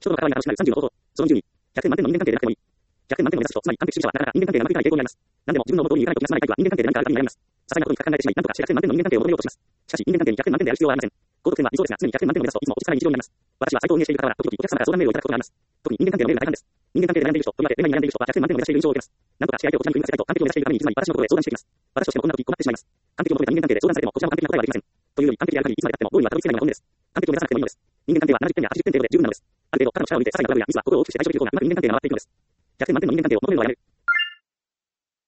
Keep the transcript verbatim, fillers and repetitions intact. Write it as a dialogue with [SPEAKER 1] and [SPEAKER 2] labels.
[SPEAKER 1] 人との関わりが楽しくなるさんじゅうの方法。そのにじゅうに、ひゃくてん満点の人間関係でなくてもいい。ひゃくてん満点を目指す人、つまり完璧主義者はなかなか人間関係で学ぶには抵抗になります。何でも自分の思う通りにいかないと気が済まないタイプは人間関係で何かあるかに悩みます。些細なことに深く考えてしまい、なんとかしてひゃくてん満点の人間関係を求めようとします。しかし人間関係にひゃくてん満点である必要はありません。高得点は理想ですが、常にひゃくてん満点を目指すといつも落ち着かない日常になります。私はサイトを運営している方から時々お客様から相談メールをいただくことがあります。特に人間関係のメールが大半です。人間関係で悩んでいる人、とりわけ恋愛に悩んでいる人はひゃくてん満点を目指している印象を受けます。なんとかして相手をこちらに組み合わせたいと完璧を目指しているためにいつも私のことへ相談してきます。私としてもこんな時困ってしまいます。完璧を求めた人間関係で相談されてもこちらも完璧な答えはできません。というより完璧である限りいつまで経ってもゴールにはたどり着けないのが本音です。完璧を目指さなくてもいいのです。人間関係はななじゅってんやはちじゅってん程度で十分なのです。ある程度肩の力を抜いて些細なトラブルやミスは心を落として大丈夫という方がうまく人間関係が回っていくのです。ひゃくてん満点の人間関係を求めるのはやめる。